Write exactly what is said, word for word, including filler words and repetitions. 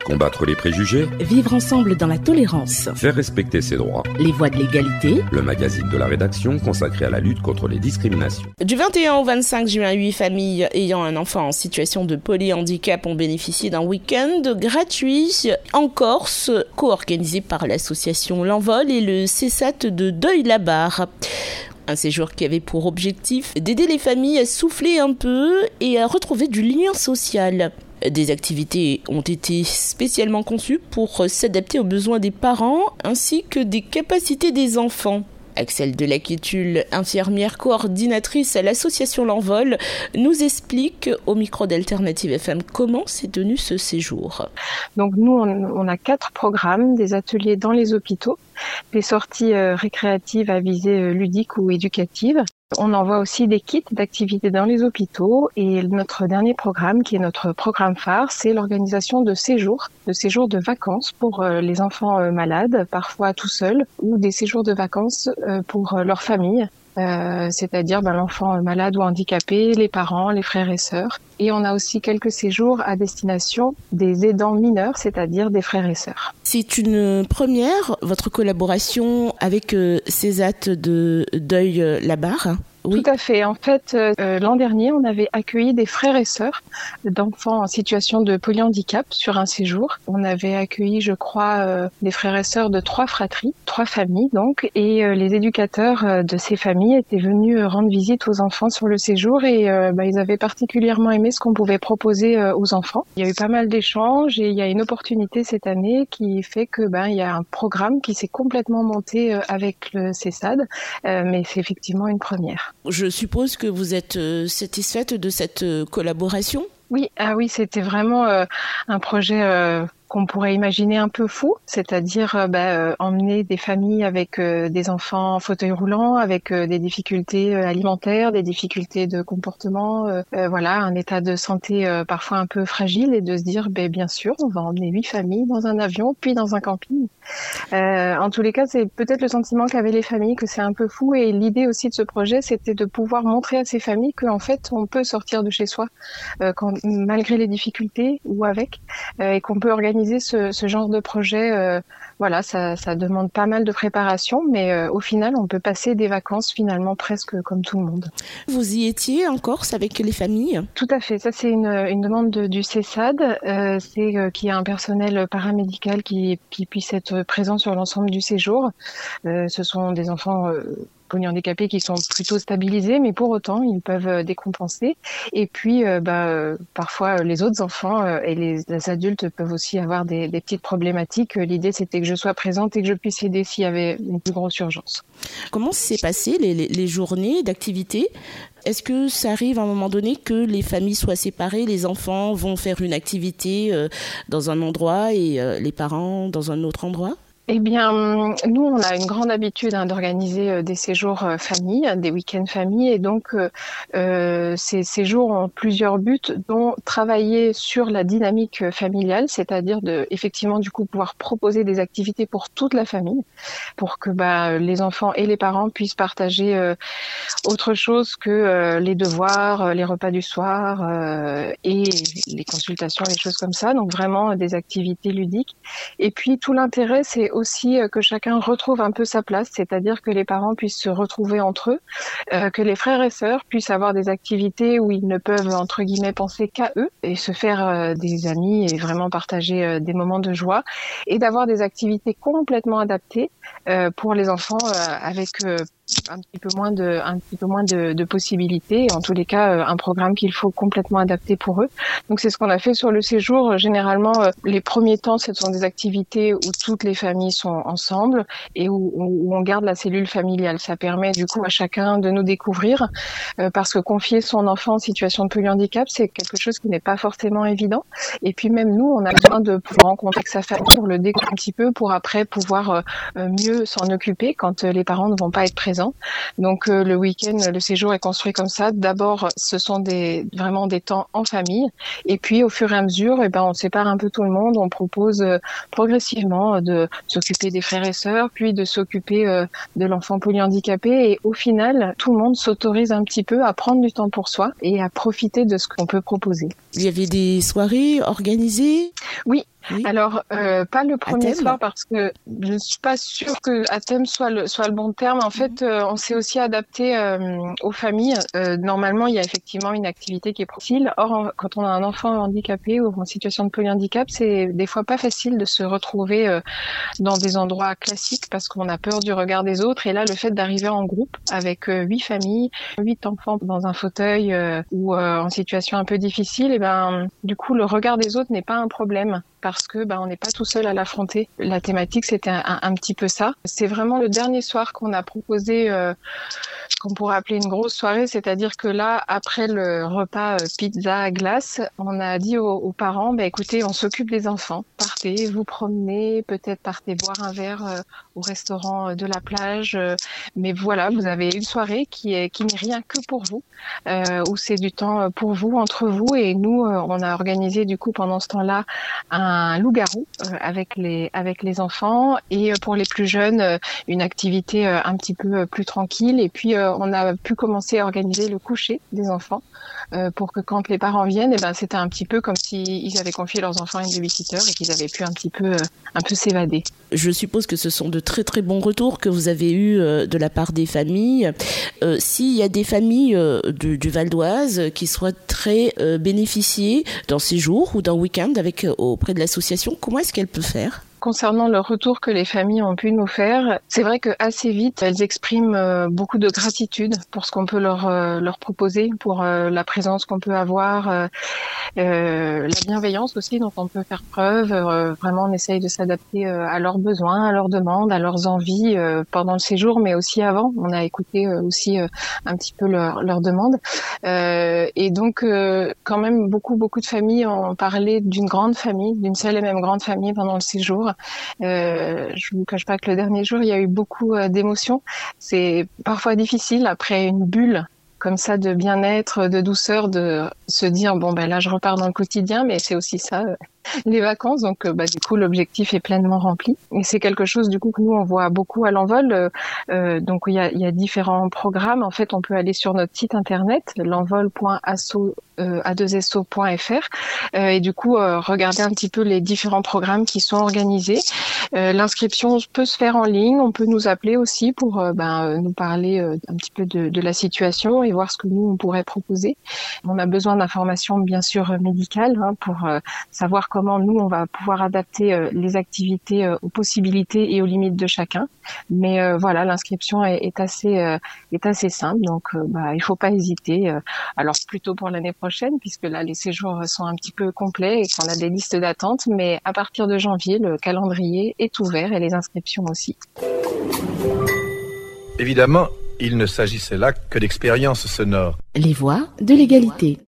Combattre les préjugés. Vivre ensemble dans la tolérance. Faire respecter ses droits. Les voix de l'égalité. Le magazine de la rédaction consacré à la lutte contre les discriminations. Du vingt et un au vingt-cinq juin, huit familles ayant un enfant en situation de polyhandicap ont bénéficié d'un week-end gratuit en Corse, co-organisé par l'association L'Envol et le CESAT de Deuil-la-Barre. Un séjour qui avait pour objectif d'aider les familles à souffler un peu et à retrouver du lien social. Des activités ont été spécialement conçues pour s'adapter aux besoins des parents ainsi que des capacités des enfants. Axel Delaquétulle, infirmière coordinatrice à l'association L'Envol, nous explique au micro d'Alternative F M comment s'est tenu ce séjour. Donc nous, on, on a quatre programmes, des ateliers dans les hôpitaux, des sorties euh, récréatives à visée euh, ludique ou éducative. On envoie aussi des kits d'activités dans les hôpitaux et notre dernier programme, qui est notre programme phare, c'est l'organisation de séjours, de séjours de vacances pour euh, les enfants euh, malades, parfois tout seuls, ou des séjours de vacances euh, pour euh, leur famille. Euh, c'est-à-dire ben, l'enfant malade ou handicapé, les parents, les frères et sœurs. Et on a aussi quelques séjours à destination des aidants mineurs, c'est-à-dire des frères et sœurs. C'est une première, votre collaboration avec euh, CESAT de Deuil-la-Barre. Oui. Tout à fait. En fait, euh, l'an dernier, on avait accueilli des frères et sœurs d'enfants en situation de polyhandicap sur un séjour. On avait accueilli, je crois, euh, des frères et sœurs de trois fratries, trois familles donc, et euh, les éducateurs euh, de ces familles étaient venus euh, rendre visite aux enfants sur le séjour et euh, bah, ils avaient particulièrement aimé ce qu'on pouvait proposer euh, aux enfants. Il y a eu pas mal d'échanges et il y a une opportunité cette année qui fait que ben il y a un programme qui s'est complètement monté euh, avec le CESAD, euh, mais c'est effectivement une première. Je suppose que vous êtes euh, satisfaite de cette euh, collaboration ? Oui, ah oui, c'était vraiment euh, un projet euh, qu'on pourrait imaginer un peu fou, c'est-à-dire euh, bah, euh, emmener des familles avec euh, des enfants en fauteuil roulant, avec euh, des difficultés euh, alimentaires, des difficultés de comportement, euh, euh, voilà, un état de santé euh, parfois un peu fragile, et de se dire, bah, bien sûr, on va emmener huit familles dans un avion, puis dans un camping. Euh, en tous les cas, c'est peut-être le sentiment qu'avaient les familles, que c'est un peu fou, et l'idée aussi de ce projet, c'était de pouvoir montrer à ces familles qu'en fait, on peut sortir de chez soi, euh, quand, malgré les difficultés ou avec, euh, et qu'on peut organiser Ce, ce genre de projet. Euh, voilà, ça, ça demande pas mal de préparation, mais euh, au final, on peut passer des vacances finalement presque comme tout le monde. Vous y étiez en Corse avec les familles ? Tout à fait. Ça, c'est une, une demande de, du CESAD. Euh, c'est euh, qu'il y a un personnel paramédical qui, qui puisse être présent sur l'ensemble du séjour. Euh, ce sont des enfants euh, polyhandicapés qui sont plutôt stabilisés, mais pour autant, ils peuvent décompenser. Et puis, euh, bah, euh, parfois, les autres enfants euh, et les, les adultes peuvent aussi avoir des, des petites problématiques. L'idée, c'était que je sois présente et que je puisse aider s'il y avait une plus grosse urgence. Comment s'est passé les, les, les journées d'activité ? Est-ce que ça arrive à un moment donné que les familles soient séparées, les enfants vont faire une activité euh, dans un endroit et euh, les parents dans un autre endroit ? Eh bien, nous, on a une grande habitude hein, d'organiser euh, des séjours euh, famille, des week-ends famille, et donc euh, euh, ces séjours ont plusieurs buts, dont travailler sur la dynamique familiale, c'est-à-dire de, effectivement, du coup, pouvoir proposer des activités pour toute la famille, pour que bah, les enfants et les parents puissent partager euh, autre chose que euh, les devoirs, les repas du soir euh, et les consultations, les choses comme ça. Donc vraiment des activités ludiques. Et puis tout l'intérêt, c'est aussi que chacun retrouve un peu sa place, c'est-à-dire que les parents puissent se retrouver entre eux, euh, que les frères et sœurs puissent avoir des activités où ils ne peuvent entre guillemets penser qu'à eux et se faire euh, des amis et vraiment partager euh, des moments de joie, et d'avoir des activités complètement adaptées euh, pour les enfants euh, avec euh, un petit peu moins de un petit peu moins de, de possibilités, en tous les cas euh, un programme qu'il faut complètement adapter pour eux. Donc c'est ce qu'on a fait sur le séjour. Généralement euh, les premiers temps, ce sont des activités où toutes les familles sont ensemble et où, où on garde la cellule familiale. Ça permet du coup à chacun de nous découvrir euh, parce que confier son enfant en situation de polyhandicap, c'est quelque chose qui n'est pas forcément évident. Et puis même nous, on a besoin de pouvoir rencontrer sa famille pour le découvrir un petit peu, pour après pouvoir euh, mieux s'en occuper quand euh, les parents ne vont pas être présents présents. Donc euh, le week-end, le séjour est construit comme ça. D'abord, ce sont des vraiment des temps en famille, et puis au fur et à mesure, eh ben on sépare un peu tout le monde. On propose euh, progressivement de s'occuper des frères et sœurs, puis de s'occuper euh, de l'enfant polyhandicapé, et au final, tout le monde s'autorise un petit peu à prendre du temps pour soi et à profiter de ce qu'on peut proposer. Il y avait des soirées organisées ? Oui. Oui. Alors, euh, pas le premier thème. soir, parce que je ne suis pas sûre que à thème soit le, soit le bon terme. En fait, euh, on s'est aussi adapté euh, aux familles. Euh, normalement, il y a effectivement une activité qui est facile. Or, en, quand on a un enfant handicapé ou en situation de polyhandicap, c'est des fois pas facile de se retrouver euh, dans des endroits classiques parce qu'on a peur du regard des autres. Et là, le fait d'arriver en groupe avec euh, huit familles, huit enfants dans un fauteuil euh, ou euh, en situation un peu difficile, et ben, du coup, le regard des autres n'est pas un problème, parce que bah, on n'est pas tout seul à l'affronter. La thématique, c'était un, un, un petit peu ça. C'est vraiment le dernier soir qu'on a proposé, euh, qu'on pourrait appeler une grosse soirée, c'est-à-dire que là, après le repas euh, pizza glace, on a dit aux, aux parents, bah, écoutez, on s'occupe des enfants. Partez, vous promenez, peut-être partez boire un verre euh, au restaurant euh, de la plage. Euh, mais voilà, vous avez une soirée qui est qui n'est rien que pour vous, euh, où c'est du temps pour vous, entre vous. Et nous, euh, on a organisé du coup pendant ce temps-là un un loup-garou euh, avec les avec les enfants, et euh, pour les plus jeunes euh, une activité euh, un petit peu euh, plus tranquille. Et puis euh, on a pu commencer à organiser le coucher des enfants euh, pour que quand les parents viennent, et ben c'était un petit peu comme si ils avaient confié leurs enfants à une babysitter et qu'ils avaient pu un petit peu euh, un peu s'évader. Je suppose que ce sont de très très bons retours que vous avez eus euh, de la part des familles. Euh, s'il y a des familles euh, du, du Val d'Oise qui souhaiteraient euh, bénéficier d'un séjour ou d'un week-end avec euh, auprès de l'association, comment est-ce qu'elles peuvent faire ? Concernant le retour que les familles ont pu nous faire, c'est vrai que assez vite, elles expriment euh, beaucoup de gratitude pour ce qu'on peut leur euh, leur proposer, pour euh, la présence qu'on peut avoir, euh, euh, la bienveillance aussi dont on peut faire preuve. Euh, vraiment, on essaye de s'adapter euh, à leurs besoins, à leurs demandes, à leurs envies euh, pendant le séjour, mais aussi avant. On a écouté euh, aussi euh, un petit peu leurs leurs demandes. Euh, et donc, euh, quand même, beaucoup beaucoup de familles ont parlé d'une grande famille, d'une seule et même grande famille pendant le séjour. Euh, je vous cache pas que le dernier jour, il y a eu beaucoup euh, d'émotions. C'est parfois difficile après une bulle comme ça de bien-être, de douceur, de se dire bon ben là je repars dans le quotidien, mais c'est aussi ça euh, les vacances. Donc euh, bah du coup l'objectif est pleinement rempli, et c'est quelque chose du coup que nous on voit beaucoup à l'Envol. Euh, donc il y a, il y a différents programmes. En fait, on peut aller sur notre site internet l'envol point asso a deux s o point f r euh, et du coup euh, regarder un petit peu les différents programmes qui sont organisés. Euh, l'inscription peut se faire en ligne. On peut nous appeler aussi pour euh, ben, nous parler euh, un petit peu de, de la situation et voir ce que nous on pourrait proposer. On a besoin d'informations bien sûr médicales hein, pour euh, savoir comment nous on va pouvoir adapter euh, les activités euh, aux possibilités et aux limites de chacun. Mais euh, voilà, l'inscription est, est assez euh, est assez simple, donc euh, bah, il faut pas hésiter. Euh, alors plutôt pour l'année prochaine, puisque là les séjours sont un petit peu complets et qu'on a des listes d'attente, mais à partir de janvier, le calendrier est ouvert et les inscriptions aussi. Évidemment, il ne s'agissait là que d'expériences sonores. Les voix de l'égalité.